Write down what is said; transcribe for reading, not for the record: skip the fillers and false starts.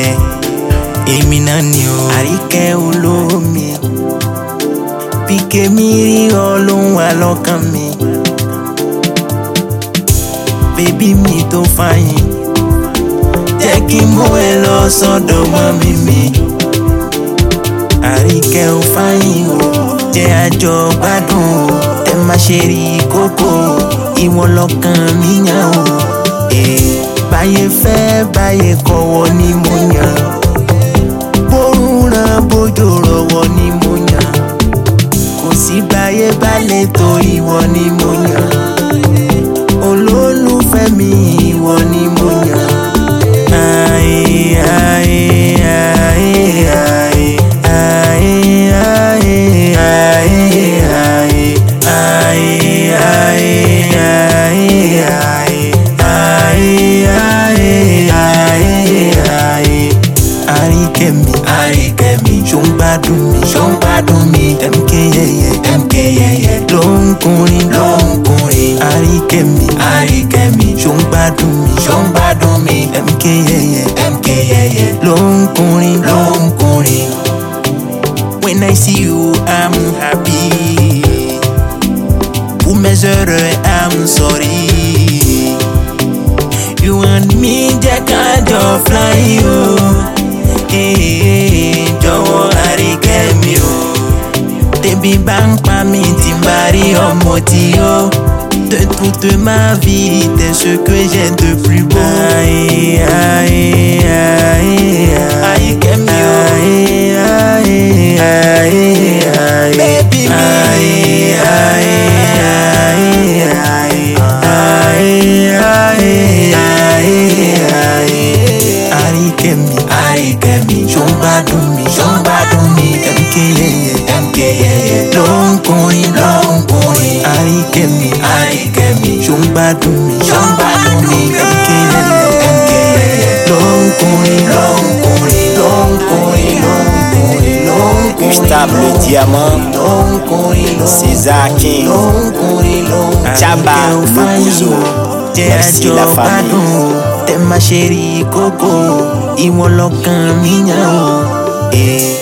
èmi náà ni o. Àríkẹ́ olómi Píkẹ́ mi rí ọ ló ń wà lọ́kàn mi. Bébí mi tó fàyìn jẹ́ kí n mú ẹ lọ sọ́dọ̀ mọ́mì mi. Àríkẹ́ ò fàyìn o, jẹ́ àjọ gbádùn o, tẹ má ṣe rí kókó ìwọ lọ́kàn mi yàn o. Báyé fẹ́ báyé kọ̀wọ́ ni mo yàn, bórun ràn bójò rọ̀wọ́ ni mo yàn, kò sí báyé balẹ̀ tó ìwọ ni mo yàn, olólùfẹ́ mi ìwọ ni mo yàn. Àríkẹ́ mi, ṣó ń gbádùn mi, MK yẹyẹ, ló ń kùnrin. Àríkẹ́ mi, ṣó ń gbádùn mi, MK yẹyẹ, ló ń kùnrin. When I see you, I'm happy. Pour mes heureux, I'm sorry. You and me, Jack and your fly, oh. Jọ̀wọ́ Àríkẹ́ mi o, tẹ́bí bá ń pa mí tí n bá rí ọmọ tí ó. De toute ma vie, t'es ce que j'ai de plus beau. Àríkẹ́ mi o, baby mi. Àríkẹ́ mi, ṣó ń gbádùn mi, MK yẹyẹ, ló ń kùnrin. Àríkẹ́ mi, ṣó ń gbádùn mi, MK yẹyẹ, ló ń kùnrin. Gustave le Diamant, César King, Chaba Lokuzo, merci la famille. Tẹ má ṣe rí kókó ìwọ lọ́kàn mi yàn o.